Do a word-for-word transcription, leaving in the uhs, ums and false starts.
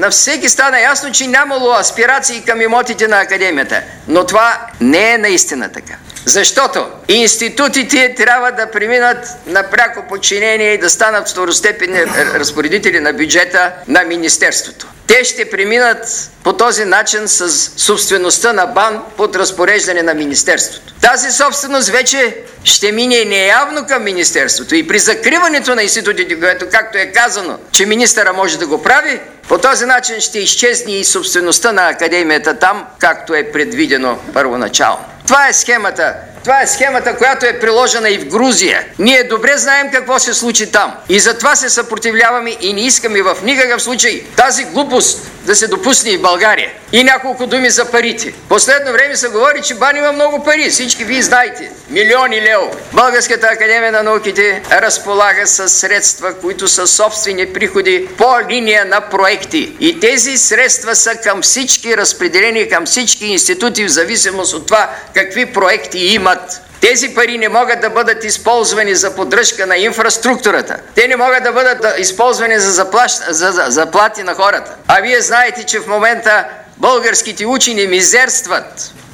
на всеки стана ясно, че нямало аспирации към имотите на академията. Но това не е наистина така. Защото институтите трябва да преминат на пряко подчинение и да станат второстепенни разпоредители на бюджета на Министерството. Те ще преминат по този начин с собствеността на БАН под разпореждане на Министерството. Тази собственост вече ще мине неявно към Министерството и при закриването на институтите, което, както е казано, че министъра може да го прави, по този начин ще изчезне и собствеността на академията там, както е предвидено първоначално. Това е схемата. Това е схемата, която е приложена и в Грузия. Ние добре знаем какво се случи там. И затова се съпротивляваме и не искаме в никакъв случай тази глупост да се допусне и в България. И няколко думи за парите. Последно време се говори, че БАН има много пари. Всички вие знаете. Милиони лева. Българската академия на науките разполага с средства, които са собствени приходи по линия на проекти. И тези средства са към всички разпределени, към всички институти в зависимост от това какви проекти имат. Тези пари не могат да бъдат използвани за поддръжка на инфраструктурата. Те не могат да бъдат използвани за, заплащ... за, за заплати на хората. А вие знаете, че в момента българските учени мизерстват.